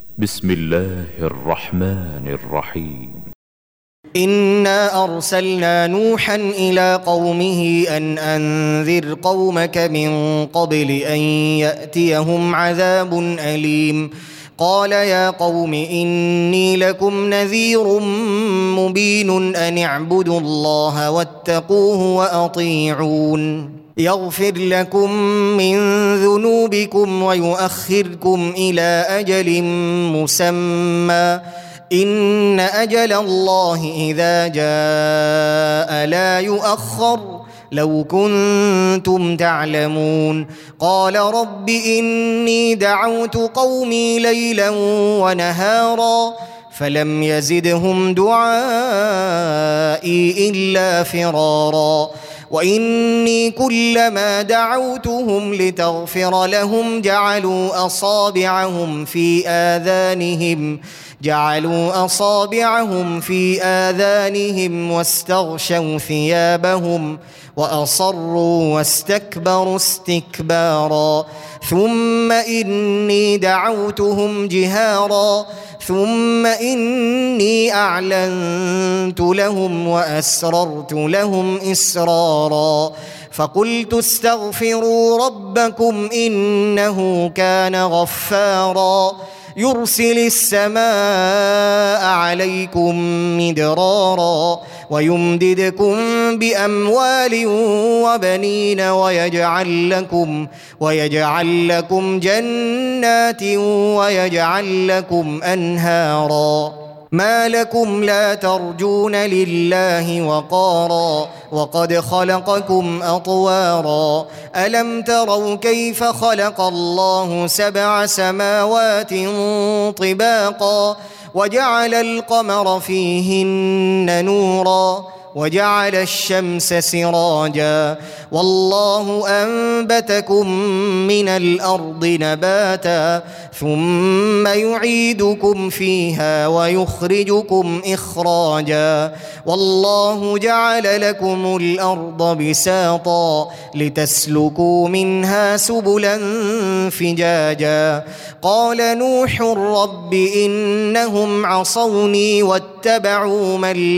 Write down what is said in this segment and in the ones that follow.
بسم الله الرحمن الرحيم. إنا أرسلنا نوحا إلى قومه أن أنذر قومك من قبل أن يأتيهم عذاب أليم. قال يا قوم إني لكم نذير مبين أن اعبدوا الله واتقوه وأطيعون يغفر لكم من ذنوبكم ويؤخركم إلى أجل مسمى إن أجل الله إذا جاء لا يؤخر لو كنتم تعلمون. قال رب إني دعوت قومي ليلا ونهارا فلم يزدهم دعائي إلا فرارا وإني كلما دعوتهم لتغفر لهم جعلوا أصابعهم في آذانهم واستغشوا ثيابهم وأصروا واستكبروا استكبارا ثم إني دعوتهم جهارا ثم إني أعلنت لهم وأسررت لهم إسرارا فقلت استغفروا ربكم إنه كان غفارا يرسل السماء عليكم مدرارا ويمددكم بأموال وبنين ويجعل لكم جنات ويجعل لكم أنهارا ما لكم لا ترجون لله وقارا وقد خلقكم أطوارا ألم تروا كيف خلق الله 7 سماوات طباقا وجعل القمر فيهن نورا وجعل الشمس سراجا والله أنبتكم من الأرض نباتا ثم يعيدكم فيها ويخرجكم إخراجا والله جعل لكم الأرض بساطا لتسلكوا منها سبلا فجاجا قال نوح رب إنهم عصوني واتبعوا من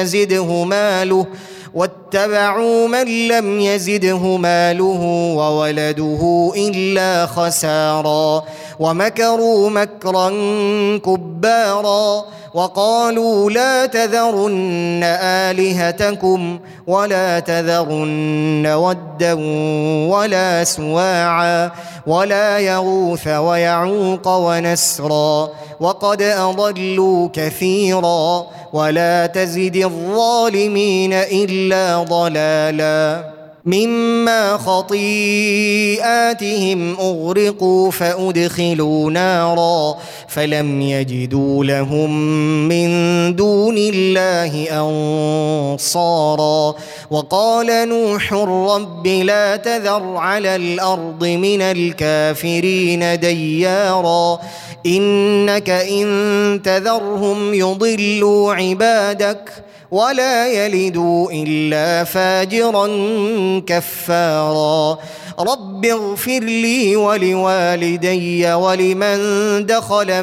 لم يزده ماله وولده إلا خسارا ومكروا مكرا كبارا وقالوا لا تذرن آلهتكم ولا تذرن ودا ولا سواعا ولا يغوث ويعوق ونسرا وقد أضلوا كثيرا ولا تزد الظالمين إلا ضلالا مما خطيئاتهم أغرقوا فأدخلوا نارا فلم يجدوا لهم من دون الله أنصارا وقال نوح رب لا تذر على الأرض من الكافرين ديارا إنك إن تذرهم يضلوا عبادك ولا يلدوا إلا فاجرا كفارا رب اغفر لي ولوالدي ولمن دخل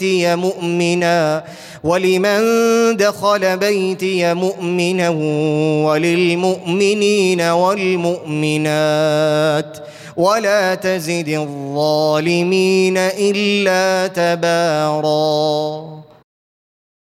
بيتي مؤمنا وللمؤمنين والمؤمنات ولا تزد الظالمين إلا تبارا.